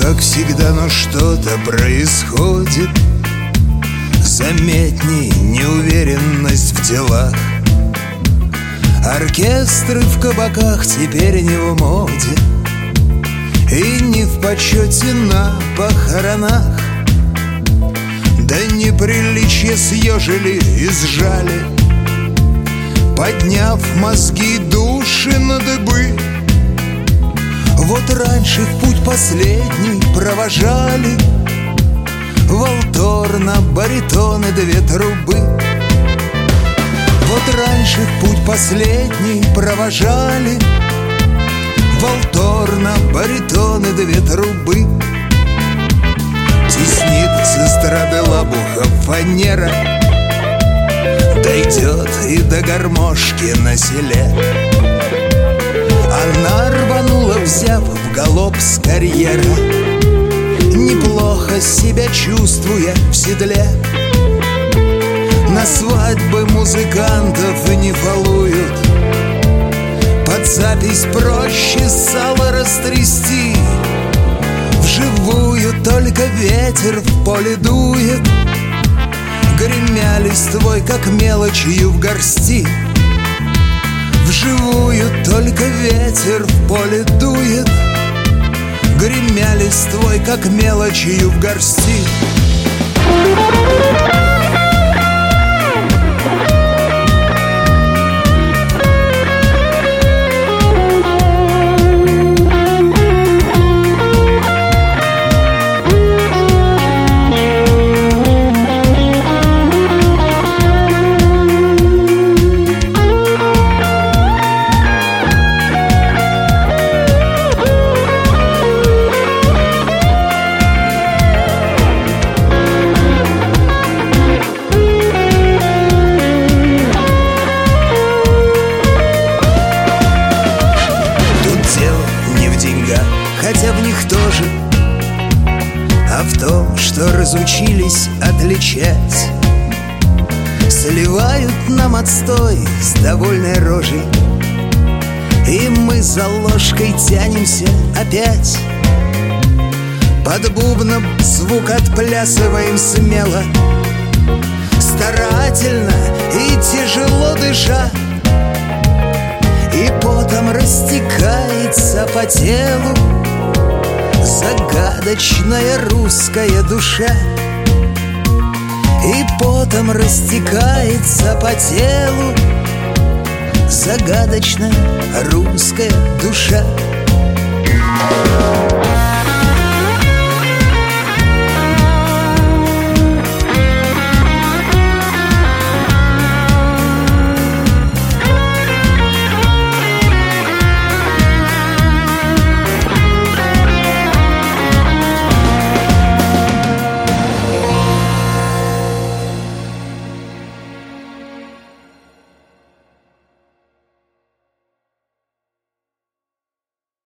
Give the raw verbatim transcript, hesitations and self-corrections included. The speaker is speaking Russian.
как всегда, но что-то происходит. Заметней неуверенность в делах. Оркестры в кабаках теперь не в моде и не в почете на похоронах. Да неприличие съежили и сжали, подняв мозги души на дыбы. Вот раньше в путь последний провожали валторна, баритоны, две трубы. Вот раньше в путь последний провожали валторна, баритоны, две трубы. Теснит с эстрады лабуха фанера, дойдет и до гармошки на селе. Она рванула, взяв в галоп с карьера, неплохо себя чувствуя в седле. На свадьбы музыкантов не фалуют, под запись проще сало растрясти. Вживую только ветер в поле дует, гремя листвой, как мелочью в горсти. Вживую только ветер в поле дует, гремя листвой, как мелочью в горсти. Хотя в них тоже, а в том, что разучились отличать. Сливают нам отстой с довольной рожей, и мы за ложкой тянемся опять. Под бубном звук отплясываем смело, старательно и тяжело дыша. И потом растекается по телу загадочная русская душа. И потом растекается по телу загадочная русская душа.